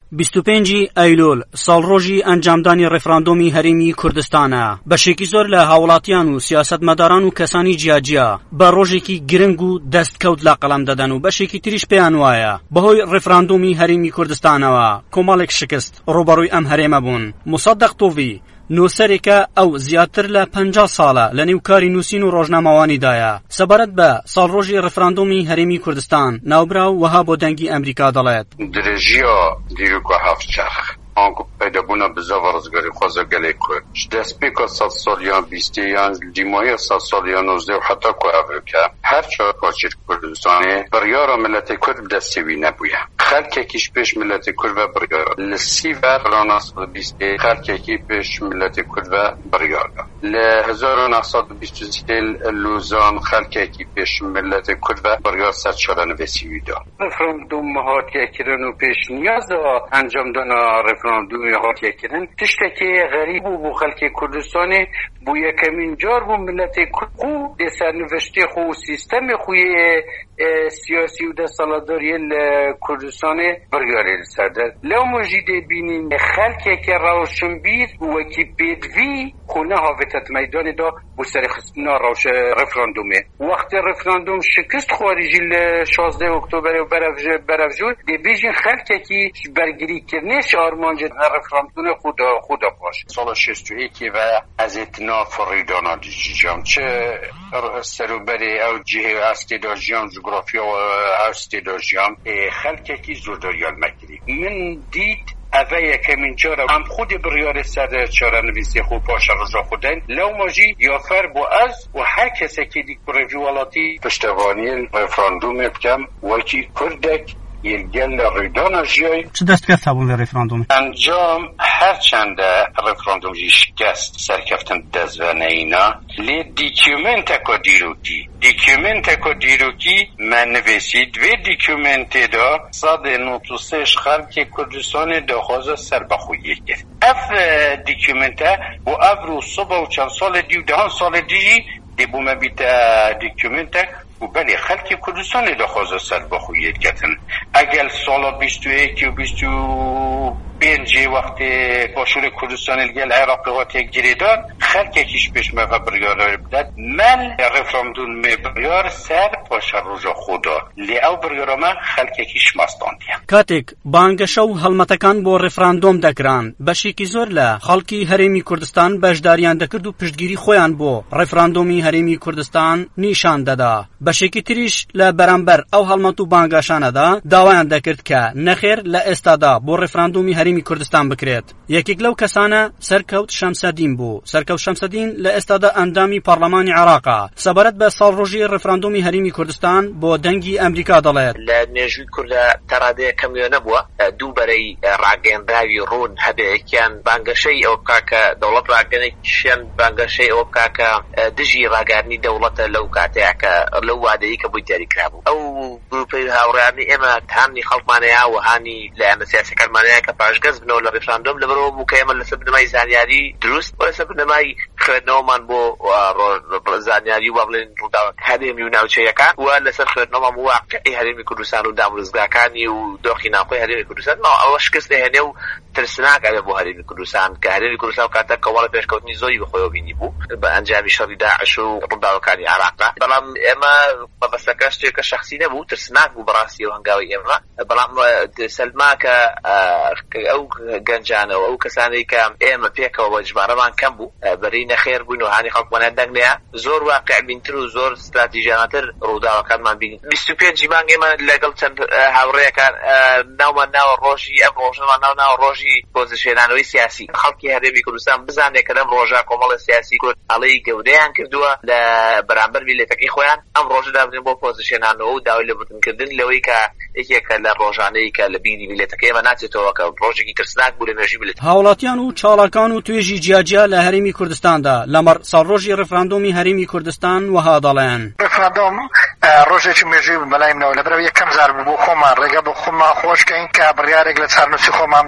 25 ئەیلۆل ساڵڕۆژی ئەنجامدانی ڕێفراندۆمی هەرێمی کوردستانە. بەشێکی زۆر لە هاوڵاتیان و سیاسەتمەداران و کەسانی جیاجیا بە ڕۆژێکی گرنگ و دەستکەوت لە قەڵەم دەدەن و بەشێکی تریش پێیان وایە بەهۆی ڕێفراندۆمی هەرێمی کوردستانەوە کۆمەڵێک شکست ڕوبەڕووی ئەم هەرێمە بوون. مصدق تۆڤی نووسەرێکە ئەو زیاتر لە 50 ساڵە لە نێوکاری نووسین و ڕۆژنامەوانیدایە. سەبارەت بە ساڵڕۆژی ڕێفراندۆمی هەرێمی کوردستان ناوبراو وەها بۆ دەنگی ئەمریکا دەڵێت درێژیە دیروکە هەفتچەرخ ئەنگۆ پەیدەبوونە بزەڤە ڕزگاری خۆزە گەلێک کورد دەستپێکە 100 ساڵیان 20یان دیمایە 100 ساڵیان 19 و حتا کو ئەڤریکا هەرچە پاچیر کوردستانێ بڕیارە ملەتی کورد دەستێوی نەبوویە خەلکێکیش پێش ملەتی کورد بە بڕیارە لە سیڤەر ڕانا 20 خەلکێکی پێش ملەتی کورد بە بڕیارە لە 1923 لوزان خەلکێکی پێش ملەتی کورد بە بڕیار سەرچۆرە نوێسیویدا ڕێفراندۆم هاتیەکردن و پێشنیازە ئەنجامدانا ڕێفراندۆمی هاتیەکردن تشتێکی غەریب بوو بۆ خەلکی کوردستانê بۆ یەکەمین جار بوو ملەتی کورد و دەسەرنوشتê xwe û sîstemê xwe yê siyasî û destsaladariye li Kurdistanê biryarê li ser de. Lewma jî dê bînîn xelkeke rewşinbîr û wekî pêdivî xwe nehavête meydanê da bû serêxistina rewşa referandûmê. Wextê referandûm şikist xwarî jî li 16 Oktoberê û berevjû dê bêjin xelkekî ji bergirîkirinê ji armancê referandûmê xwe da paş. Sala 61 ve ez ê tina Rîdana dijîjam çi serûberê ew cihê hestê da jiyan coğrafya û hestê da jiyan xelkekî zordariyan mekirî. Min dît ئەڤە یەکەمین جارە ئەم خودی بڕیارە سەر چارەنویسی خۆ پاشە ڕۆژە خودەن لەومە ژی یافەر بۆ ئەز و هەر کەسێکی دیکوڕێڤی وڵاتی پشتەوانی ڕێفراندۆمێ بکەم وەکی کوردێک یلگەل لە ڕێدانە ژیای چ دەستکەست هەبوون لە ڕێفراندۆمێ ئەنجام هەرچەندە ڕێفراندۆمژی شکست سەرکەفتن دەزڤەنەینا لێ دیکیومنتێکۆ دیکیومنتێکۆ دیروکی مەنڤێسی دوێ دیکیومنتێدا 193 خەڵکی کوردستانê دەخوازە سەربەخۆیی کرد ئەف دیکیومنتە بۆ ئەڤر و سوبە و چەند ساڵێ دی و دەهان ساڵێ دیژی دێبوومە بیتە دیکیومنتێک و بەێ خەلکی کوردستانê دەخوازە سەربەخۆیی کردن ئەگەل ساڵە 21 و 25 وەختێ باشووری کوردستانê لەگەل عێراقی هاتیە گرێدان خەلکێکیش پێشمەڤە بڕیارە بدات من ڕێفراندۆمê بڕیار سەر پاشە ڕۆژە خۆدا لێ ئەو بڕیارەمە خەلکێکیش مەستاندیە. کاتێک بانگەشە و هەڵمەتەکان بۆ ڕێفراندۆم دەکران بەشێکی زۆر لە خەڵکی هەرێمی کوردستان بەشداریان دەکرد و پشتگیری خۆیان بۆ ڕێفراندۆمی هەرێمی کوردستان نیشان دەدا. بەشێکی تریش لە بەرامبەر ئەو هەڵمەت و بانگەشانەدا داوایان دەکرد کە نەخێر لە ئێستادا بۆ ڕێفراندۆمی هەرێمی کوردستان بکرێت. یەکێک لەو کەسانە سەرکەوت شەمسەدین بوو. سەرکەوت شەمسەدین لە ئێستادا ئەندامی پەرلەمانی عێراقا. سەبارەت بە ساڵڕۆژی ڕێفراندۆمی هەرێمی کوردستان بۆ دەنگی ئەمریکا دەڵێت لە مێژووی کوردە تەڕادەیە کەمیۆ نەبووە دوو بەرەی ڕاگەیەندراوی ڕوون هەبەیەکیان بانگەشەی ئەوە بکا کە دەوڵەت ڕاگەنێکیان بانگەشەی ئەوە بکا کە دژی ڕاگەاندنی دەوڵەتە لەو کاتەیە کە لەو وادەیە کە بۆی دیاریکرابوو ئەو گروپی هاوڕێیانی ئێمە هانی خەڵکمانەیە و هانی لایەنە سیاسیەکانمانەیە کە پاشگەز بنەوە لە ڕێفراندۆم لەبەرەوە بوو کە ئێمە لەسەر بنەمای زانیاری دروست و لەسەر بنەمای خوێندنەوەمان بۆ زانیاری وا بڵێن ڕووداوە هەرێمی و ناوچەیەکان و لەسەر خوێندنەوەمان واقعی هەرێمی کوردستان و داموزگاکانی و دۆخی ناوخۆی هەرێمی کوردستان ئەوە شکست دەهێنێ و ترسناکە بۆ هەرێمی کوردستان کە هەرێمی کوردستان کاتە کەواڵە پێشکەوتنی زۆری بەخۆیەوە بینی بوو بە ئەنجامی شەڕی داعش و ڕووداوەکانی عێراقدا بەڵام ئێمە مەبەستەکە شتێکە شەخسی نەبوو ترسناک بوو بەڕاستی و هەنگاوی ئێمە بەڵام سەلماکە ئەو گەنجانەوە ئەو کەسانەی کە ئێمە پێکەوە ژمارەمان کەم بوو بەرەی نەخێر بووین و هانی خەڵکمانە دەنگنەیە زۆر واقع بینتر و زۆر استراتیژیانەتر ڕووداوەکانمان بینین 25 مانگ ئێمە لەگەڵ چەند هاوڕێیەکان ناومان ناوە ڕۆژی ئەم ڕۆژنەمان ناو ڕۆژی پۆزیشنانەوەی سیاسی خەڵکی هەرێمی کوردستان بزانێت کە لەم ڕۆژە کۆمەڵی سیاسی کورد هەڵەی گەورەیان کردووە لە بەرامبەر میلەتەکەی خۆیان ئەم ڕۆژە دابنێن بۆ پۆزیشنانەوە و داوای لەبوردنکردن لەوەی کە یەکێکە لە ڕۆژانەی کە لە بینی میلەتەکەی ئێمە ناچێتەوە کە ڕۆژێکی ترسناک بوو لە مێژووی میلەت هاوڵاتیان و چاڵاکان و توێژی جیاجیا لە هەرێمی کوردستاندا لەمەڕ ساڵڕۆژی ڕێفراندۆمی هەرێمی کوردستان وەها دەڵێن ڕێفراندۆم ڕۆژێکی مێژووی بەلای منەوە لەبەرەوە یەکەم جار بوو بۆ خۆمان ڕێگە بۆ خۆمان خۆشکەین کە بڕیارێک لە چارنووسی خۆمان بدەین ئەگەر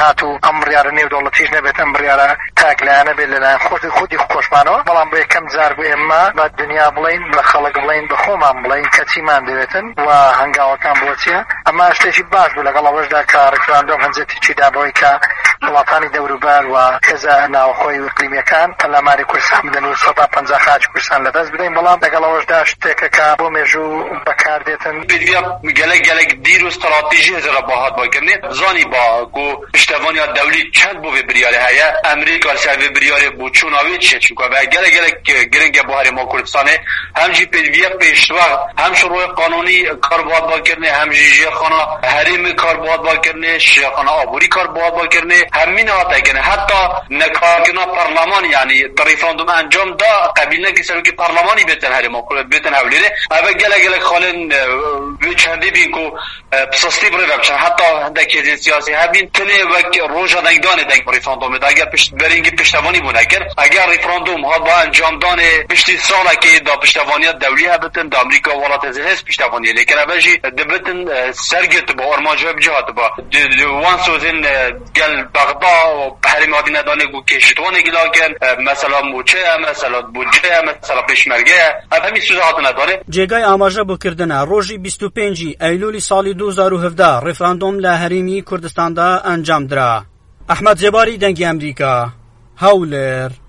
هاتو ئەم بڕیارە نێودەوڵەتیش نەبێت ئەم بڕیارە تاکلایانە بێت لەلایەن خودی خۆشمانەوە بەڵام بۆ یەکەم جار بۆ ئێمە بە دنیا بڵین بە خەڵک بڵین بە خۆمان بڵین کە چیمان دەوێتن و هەنگاوەکان بۆ چییە ئەمە شتێکی باش بوو لەگەڵ ئەوەشدا کە ڕێکخراندۆم هەنجێتێکی دابەوەی کە وڵاتانی دەوروبەر و هێزە ناوخۆی ئیقلیمیەکان پەرلەمانی کوردستان بدەن و 150 خاچ کوردستان لەدەست بدەین بەڵام لەگەڵ ئەوەشدا شتێکە کە بۆ مێژوو بەکاردێتن gelek dîr û stratejî hêzira bahat bakirine zanî ba ku piştevaniya dewlî çend bû vê biryarê heye Amerîka li ser vê biryarê bû çûna wê çi çûka ve gelek giring e bu herêma Kurdistanê hem jî pêdiviya pêşva hem ji royê qanûnî kar bihat bakirine hem jî jêxana herêmê kar bihat bakirine jêxana aborî kar bihat bakirine hemîn hatekine heta nekarkirina parlemanî yanî referandum encam da qebîlnekî serokê parlemanî bêtin herêma bêtin hewlêrê ev gelek xalên wê çendê bîn ku pisastî birêve biçin heta hindek hêzên siyasî hebîn tinê wek roja dengdanê deng referandumê de eger berîngî piştevanî bû nekir eger referandum hat ba encamdanê piştî salekê da piştevaniya dewlî hebitin da Amerîka welatê hêz piştevaniyê lêkin ev jî dibitin sergirtî ba armanca bi cihat ba wan sozên gel Bexda herêmê hatî nedanê ku kêşitwanê gilakin mesela Mûçe mesela Bûce mesela Pêşmerge ev hemî sûz hatin nedanê جێگای ئاماژەبووکردنە ڕۆژی 25 ئەیلولی ساڵی 2017 ڕێفراندۆم لە هەرێمی کوردستاندا ئەنجام درا. ئەحمەد جێباری دەنگی ئەمریکا هەولێر